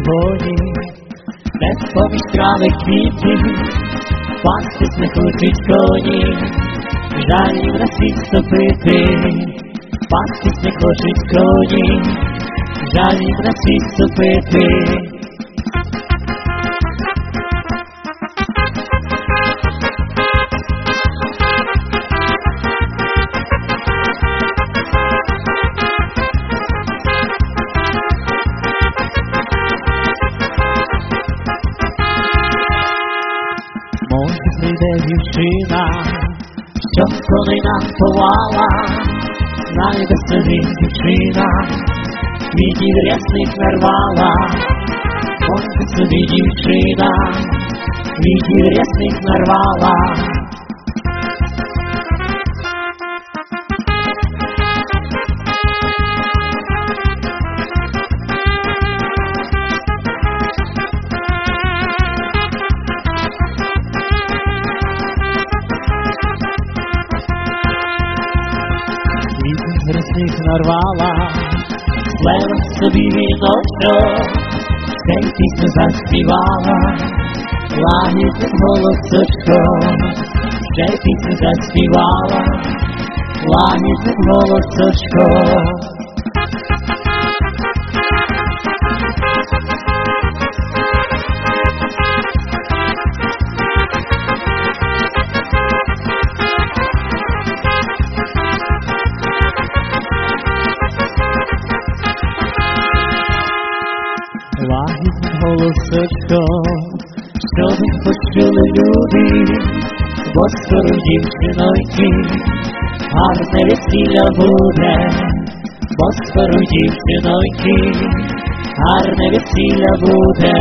гоні, де поміж трави квіти, пастись не хочуть коні, жаль їм на світ ступити, пастись не хочуть коні, жаль їм на світ ступити. Може прийде дівчина, що коней напувала, знайде собі дівчина, квітів рясних нарвала. Може собі дівчина, квітів рясних нарвала. Рясних нарвала, плела собі віночок, ще й пісню заспівала, лагідним голосочком, ще й пісню заспівала, лагідним голосочком. Лагідним голосочком, щоб почули люди, бо скоро дівчиноньки, гарне весілля буде, бо скоро дівчиноньки, гарне весілля буде.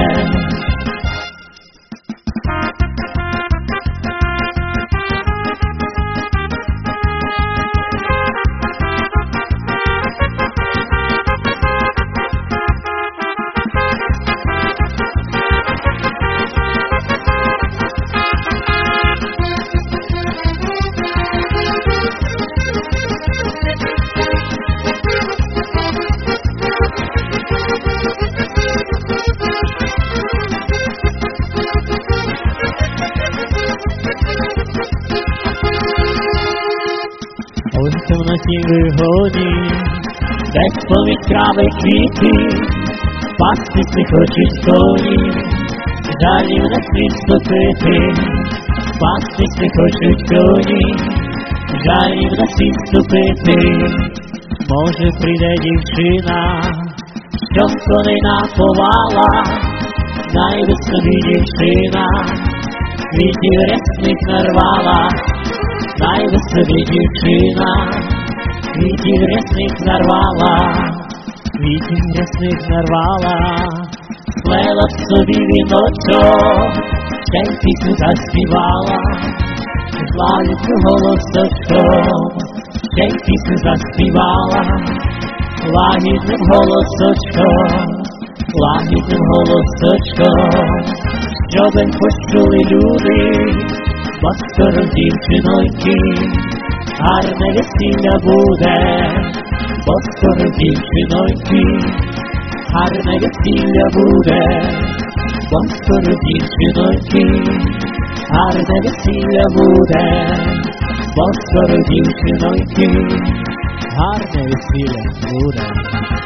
Ой, в темноті вигоні, десь поміж трави квіти, пастись не хочуть коні, жаль їм на світ ступити, пастись не хочуть коні, жаль їм на світ ступити. Може прийде дівчина, що коней напувала, знайде собі дівчина, квітів рясних нарвала. Знайде собі дівчина, квітів рясних нарвала, квітів рясних нарвала, сплела собі віночок, ще й пісню заспівала, з лагідним голосочком, ще й пісню заспівала, лагідним голосочком, лагідним голосочком, щоби почули люди, бо скоро дівчиноньки, гарне весілля буде, бо скоро дівчиноньки, гарне весілля буде, бо скоро дівчиноньки, гарне весілля буде, бо скоро дівчиноньки, гарне весілля буде.